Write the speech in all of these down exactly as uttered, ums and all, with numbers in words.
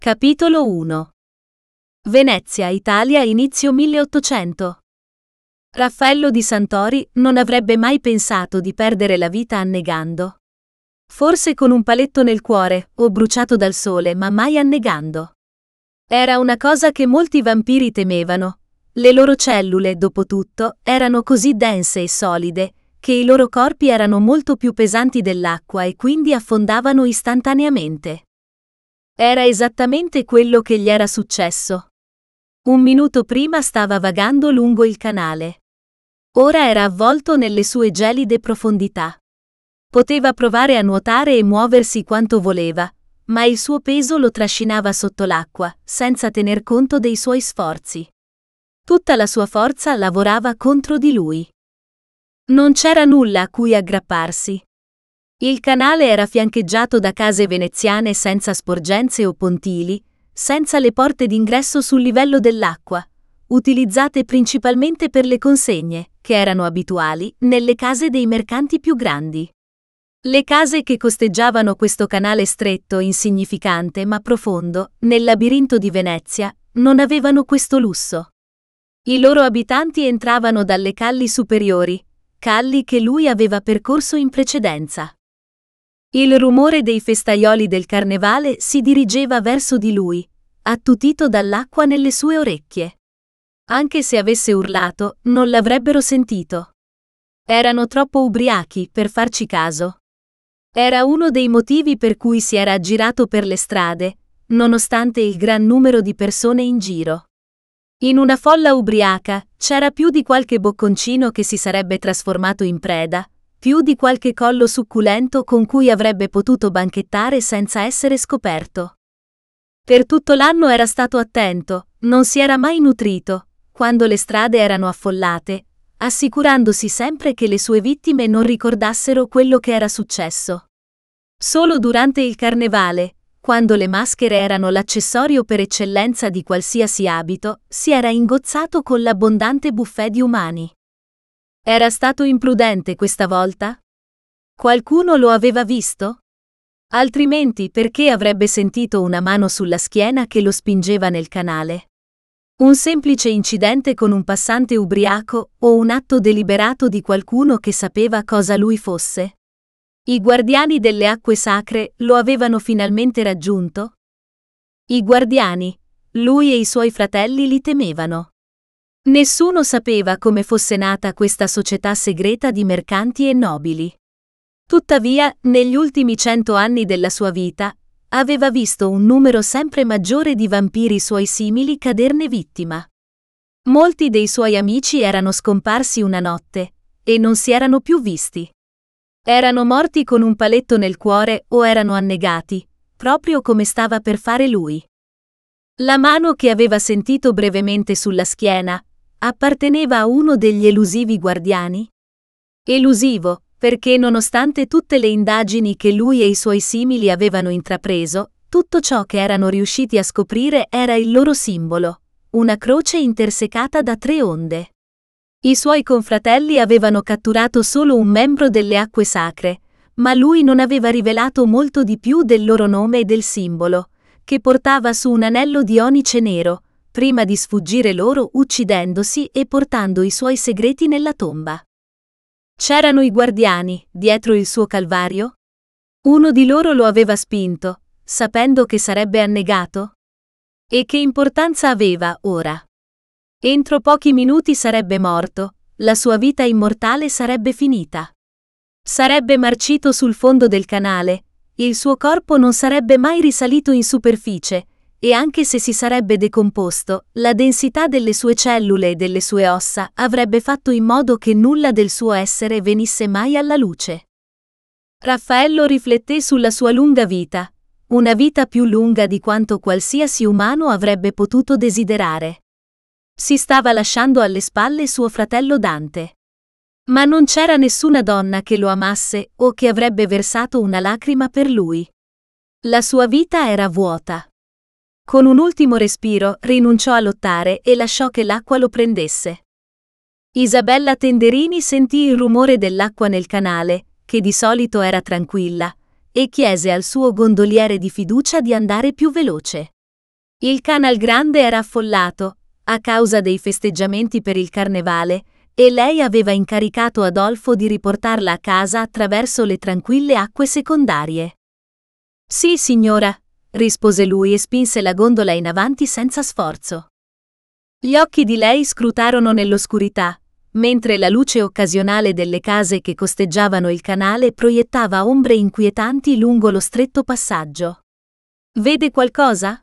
Capitolo uno. Venezia, Italia, inizio milleottocento. Raffaello di Santori non avrebbe mai pensato di perdere la vita annegando. Forse con un paletto nel cuore, o bruciato dal sole, ma mai annegando. Era una cosa che molti vampiri temevano. Le loro cellule, dopo tutto, erano così dense e solide, che i loro corpi erano molto più pesanti dell'acqua e quindi affondavano istantaneamente. Era esattamente quello che gli era successo. Un minuto prima stava vagando lungo il canale. Ora era avvolto nelle sue gelide profondità. Poteva provare a nuotare e muoversi quanto voleva, ma il suo peso lo trascinava sotto l'acqua, senza tener conto dei suoi sforzi. Tutta la sua forza lavorava contro di lui. Non c'era nulla a cui aggrapparsi. Il canale era fiancheggiato da case veneziane senza sporgenze o pontili, senza le porte d'ingresso sul livello dell'acqua, utilizzate principalmente per le consegne, che erano abituali, nelle case dei mercanti più grandi. Le case che costeggiavano questo canale stretto, insignificante ma profondo, nel labirinto di Venezia, non avevano questo lusso. I loro abitanti entravano dalle calli superiori, calli che lui aveva percorso in precedenza. Il rumore dei festaioli del carnevale si dirigeva verso di lui, attutito dall'acqua nelle sue orecchie. Anche se avesse urlato, non l'avrebbero sentito. Erano troppo ubriachi per farci caso. Era uno dei motivi per cui si era aggirato per le strade, nonostante il gran numero di persone in giro. In una folla ubriaca c'era più di qualche bocconcino che si sarebbe trasformato in preda, più di qualche collo succulento con cui avrebbe potuto banchettare senza essere scoperto. Per tutto l'anno era stato attento, non si era mai nutrito, quando le strade erano affollate, assicurandosi sempre che le sue vittime non ricordassero quello che era successo. Solo durante il carnevale, quando le maschere erano l'accessorio per eccellenza di qualsiasi abito, si era ingozzato con l'abbondante buffet di umani. Era stato imprudente questa volta? Qualcuno lo aveva visto? Altrimenti perché avrebbe sentito una mano sulla schiena che lo spingeva nel canale? Un semplice incidente con un passante ubriaco o un atto deliberato di qualcuno che sapeva cosa lui fosse? I guardiani delle acque sacre lo avevano finalmente raggiunto? I guardiani, lui e i suoi fratelli li temevano. Nessuno sapeva come fosse nata questa società segreta di mercanti e nobili. Tuttavia, negli ultimi cento anni della sua vita, aveva visto un numero sempre maggiore di vampiri suoi simili caderne vittima. Molti dei suoi amici erano scomparsi una notte, e non si erano più visti. Erano morti con un paletto nel cuore o erano annegati, proprio come stava per fare lui. La mano che aveva sentito brevemente sulla schiena apparteneva a uno degli elusivi guardiani? Elusivo, perché nonostante tutte le indagini che lui e i suoi simili avevano intrapreso, tutto ciò che erano riusciti a scoprire era il loro simbolo, una croce intersecata da tre onde. I suoi confratelli avevano catturato solo un membro delle acque sacre, ma lui non aveva rivelato molto di più del loro nome e del simbolo, che portava su un anello di onice nero, prima di sfuggire loro uccidendosi e portando i suoi segreti nella tomba. C'erano i guardiani, dietro il suo calvario? Uno di loro lo aveva spinto, sapendo che sarebbe annegato? E che importanza aveva, ora? Entro pochi minuti sarebbe morto, la sua vita immortale sarebbe finita. Sarebbe marcito sul fondo del canale, il suo corpo non sarebbe mai risalito in superficie, e anche se si sarebbe decomposto, la densità delle sue cellule e delle sue ossa avrebbe fatto in modo che nulla del suo essere venisse mai alla luce. Raffaello rifletté sulla sua lunga vita, una vita più lunga di quanto qualsiasi umano avrebbe potuto desiderare. Si stava lasciando alle spalle suo fratello Dante. Ma non c'era nessuna donna che lo amasse o che avrebbe versato una lacrima per lui. La sua vita era vuota. Con un ultimo respiro rinunciò a lottare e lasciò che l'acqua lo prendesse. Isabella Tenderini sentì il rumore dell'acqua nel canale, che di solito era tranquilla, e chiese al suo gondoliere di fiducia di andare più veloce. Il Canal Grande era affollato, a causa dei festeggiamenti per il carnevale, e lei aveva incaricato Adolfo di riportarla a casa attraverso le tranquille acque secondarie. Sì, signora, rispose lui e spinse la gondola in avanti senza sforzo. Gli occhi di lei scrutarono nell'oscurità, mentre la luce occasionale delle case che costeggiavano il canale proiettava ombre inquietanti lungo lo stretto passaggio. Vede qualcosa?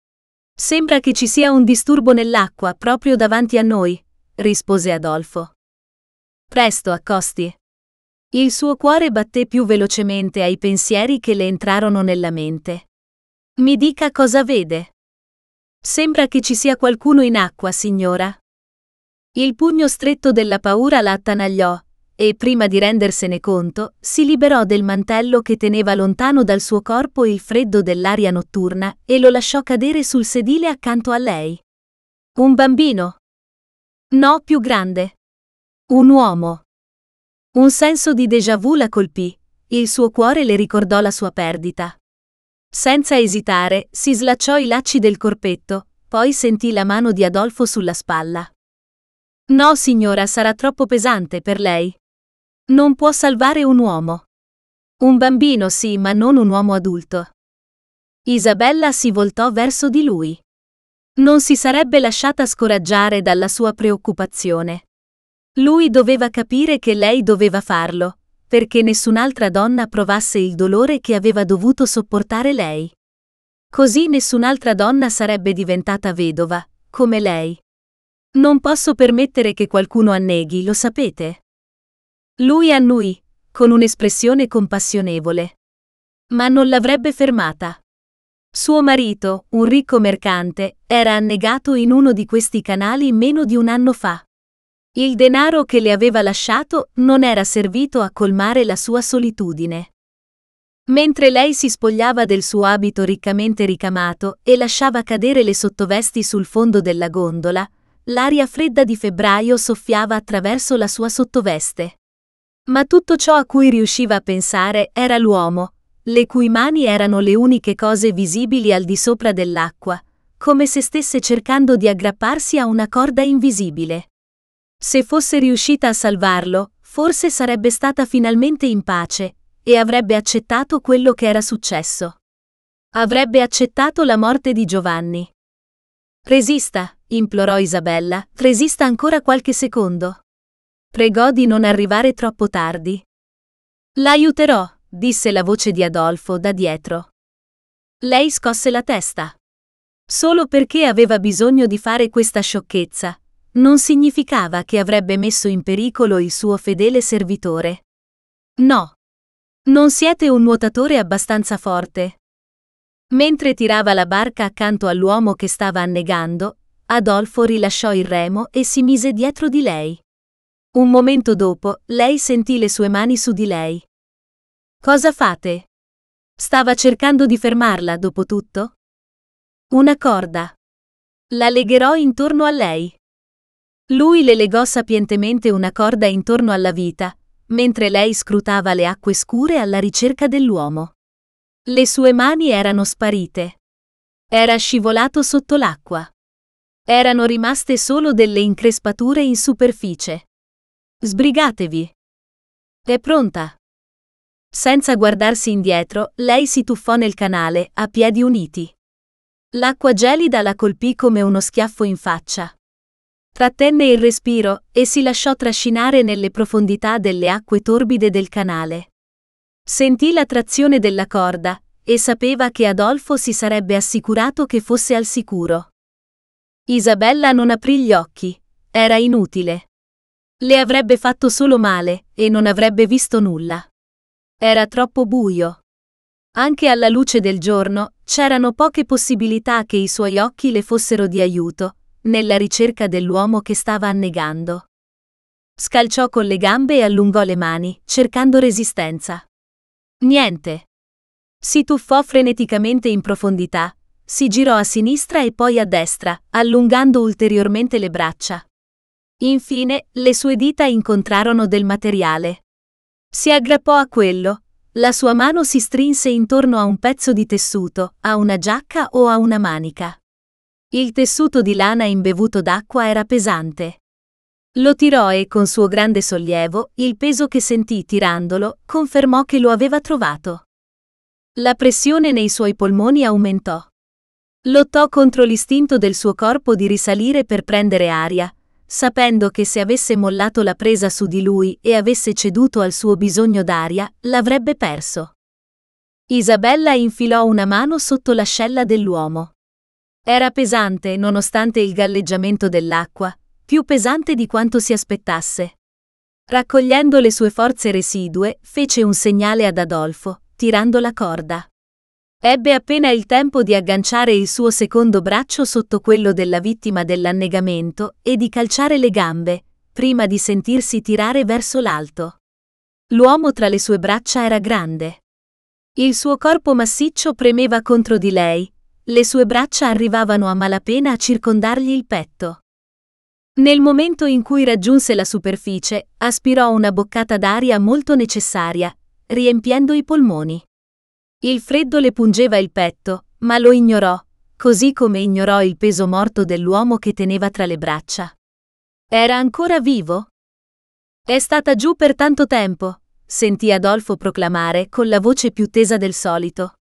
Sembra che ci sia un disturbo nell'acqua proprio davanti a noi, rispose Adolfo. Presto, accosti. Il suo cuore batté più velocemente ai pensieri che le entrarono nella mente. Mi dica cosa vede. Sembra che ci sia qualcuno in acqua, signora. Il pugno stretto della paura la attanagliò, e prima di rendersene conto, si liberò del mantello che teneva lontano dal suo corpo il freddo dell'aria notturna e lo lasciò cadere sul sedile accanto a lei. Un bambino? No, più grande. Un uomo. Un senso di déjà vu la colpì, il suo cuore le ricordò la sua perdita. Senza esitare, si slacciò i lacci del corpetto, poi sentì la mano di Adolfo sulla spalla. No, signora, sarà troppo pesante per lei. Non può salvare un uomo. Un bambino sì, ma non un uomo adulto. Isabella si voltò verso di lui. Non si sarebbe lasciata scoraggiare dalla sua preoccupazione. Lui doveva capire che lei doveva farlo, perché nessun'altra donna provasse il dolore che aveva dovuto sopportare lei. Così nessun'altra donna sarebbe diventata vedova, come lei. Non posso permettere che qualcuno anneghi, lo sapete? Lui annuì, con un'espressione compassionevole. Ma non l'avrebbe fermata. Suo marito, un ricco mercante, era annegato in uno di questi canali meno di un anno fa. Il denaro che le aveva lasciato non era servito a colmare la sua solitudine. Mentre lei si spogliava del suo abito riccamente ricamato e lasciava cadere le sottovesti sul fondo della gondola, l'aria fredda di febbraio soffiava attraverso la sua sottoveste. Ma tutto ciò a cui riusciva a pensare era l'uomo, le cui mani erano le uniche cose visibili al di sopra dell'acqua, come se stesse cercando di aggrapparsi a una corda invisibile. Se fosse riuscita a salvarlo, forse sarebbe stata finalmente in pace, e avrebbe accettato quello che era successo. Avrebbe accettato la morte di Giovanni. Resista, implorò Isabella, resista ancora qualche secondo. Pregò di non arrivare troppo tardi. L'aiuterò, disse la voce di Adolfo da dietro. Lei scosse la testa. Solo perché aveva bisogno di fare questa sciocchezza, non significava che avrebbe messo in pericolo il suo fedele servitore. No. Non siete un nuotatore abbastanza forte. Mentre tirava la barca accanto all'uomo che stava annegando, Adolfo rilasciò il remo e si mise dietro di lei. Un momento dopo, lei sentì le sue mani su di lei. Cosa fate? Stava cercando di fermarla, dopo tutto? Una corda. La legherò intorno a lei. Lui le legò sapientemente una corda intorno alla vita, mentre lei scrutava le acque scure alla ricerca dell'uomo. Le sue mani erano sparite. Era scivolato sotto l'acqua. Erano rimaste solo delle increspature in superficie. Sbrigatevi. È pronta. Senza guardarsi indietro, lei si tuffò nel canale, a piedi uniti. L'acqua gelida la colpì come uno schiaffo in faccia. Trattenne il respiro e si lasciò trascinare nelle profondità delle acque torbide del canale. Sentì la trazione della corda e sapeva che Adolfo si sarebbe assicurato che fosse al sicuro. Isabella non aprì gli occhi. Era inutile. Le avrebbe fatto solo male e non avrebbe visto nulla. Era troppo buio. Anche alla luce del giorno c'erano poche possibilità che i suoi occhi le fossero di aiuto nella ricerca dell'uomo che stava annegando. Scalciò con le gambe e allungò le mani, cercando resistenza. Niente. Si tuffò freneticamente in profondità, si girò a sinistra e poi a destra, allungando ulteriormente le braccia. Infine, le sue dita incontrarono del materiale. Si aggrappò a quello, la sua mano si strinse intorno a un pezzo di tessuto, a una giacca o a una manica. Il tessuto di lana imbevuto d'acqua era pesante. Lo tirò e, con suo grande sollievo, il peso che sentì tirandolo confermò che lo aveva trovato. La pressione nei suoi polmoni aumentò. Lottò contro l'istinto del suo corpo di risalire per prendere aria, sapendo che se avesse mollato la presa su di lui e avesse ceduto al suo bisogno d'aria, l'avrebbe perso. Isabella infilò una mano sotto l'ascella dell'uomo. Era pesante nonostante il galleggiamento dell'acqua, più pesante di quanto si aspettasse. Raccogliendo le sue forze residue, fece un segnale ad Adolfo, tirando la corda. Ebbe appena il tempo di agganciare il suo secondo braccio sotto quello della vittima dell'annegamento e di calciare le gambe, prima di sentirsi tirare verso l'alto. L'uomo tra le sue braccia era grande. Il suo corpo massiccio premeva contro di lei, le sue braccia arrivavano a malapena a circondargli il petto. Nel momento in cui raggiunse la superficie, aspirò una boccata d'aria molto necessaria, riempiendo i polmoni. Il freddo le pungeva il petto, ma lo ignorò, così come ignorò il peso morto dell'uomo che teneva tra le braccia. Era ancora vivo? È stata giù per tanto tempo, sentì Adolfo proclamare con la voce più tesa del solito.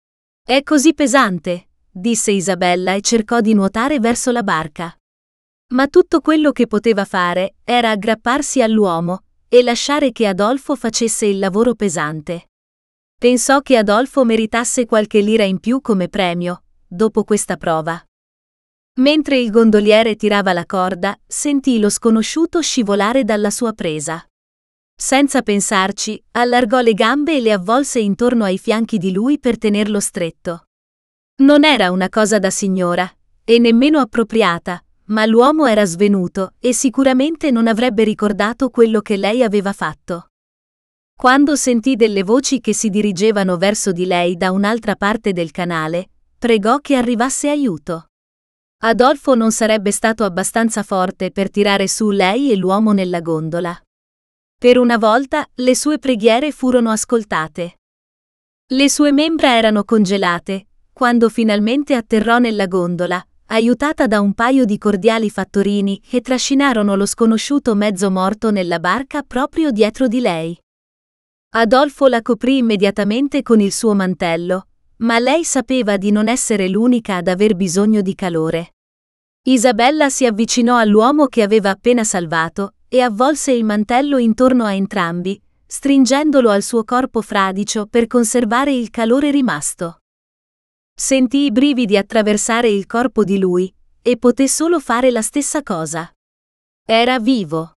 È così pesante, disse Isabella e cercò di nuotare verso la barca. Ma tutto quello che poteva fare era aggrapparsi all'uomo e lasciare che Adolfo facesse il lavoro pesante. Pensò che Adolfo meritasse qualche lira in più come premio, dopo questa prova. Mentre il gondoliere tirava la corda, sentì lo sconosciuto scivolare dalla sua presa. Senza pensarci, allargò le gambe e le avvolse intorno ai fianchi di lui per tenerlo stretto. Non era una cosa da signora, e nemmeno appropriata, ma l'uomo era svenuto e sicuramente non avrebbe ricordato quello che lei aveva fatto. Quando sentì delle voci che si dirigevano verso di lei da un'altra parte del canale, pregò che arrivasse aiuto. Adolfo non sarebbe stato abbastanza forte per tirare su lei e l'uomo nella gondola. Per una volta, le sue preghiere furono ascoltate. Le sue membra erano congelate, quando finalmente atterrò nella gondola, aiutata da un paio di cordiali fattorini che trascinarono lo sconosciuto mezzo morto nella barca proprio dietro di lei. Adolfo la coprì immediatamente con il suo mantello, ma lei sapeva di non essere l'unica ad aver bisogno di calore. Isabella si avvicinò all'uomo che aveva appena salvato e avvolse il mantello intorno a entrambi, stringendolo al suo corpo fradicio per conservare il calore rimasto. Sentì i brividi attraversare il corpo di lui, e poté solo fare la stessa cosa. Era vivo.